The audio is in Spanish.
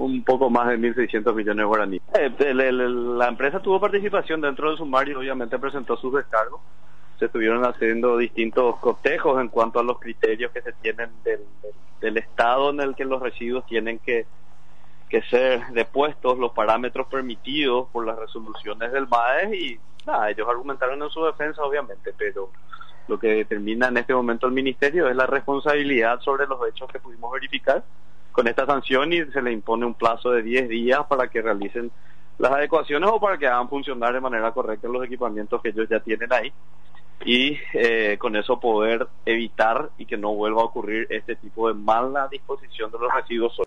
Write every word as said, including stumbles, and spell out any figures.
un poco más de mil seiscientos millones de guaraníes. Eh, el, el, la empresa tuvo participación dentro del sumario, obviamente presentó sus descargos. Se estuvieron haciendo distintos cotejos en cuanto a los criterios que se tienen del, del, del estado en el que los residuos tienen que, que ser depuestos, los parámetros permitidos por las resoluciones del M A E S, y nada, ellos argumentaron en su defensa, obviamente, pero lo que determina en este momento el ministerio es la responsabilidad sobre los hechos que pudimos verificar con esta sanción, y se le impone un plazo de diez días para que realicen las adecuaciones o para que hagan funcionar de manera correcta los equipamientos que ellos ya tienen ahí, y eh, con eso poder evitar y que no vuelva a ocurrir este tipo de mala disposición de los residuos sólidos.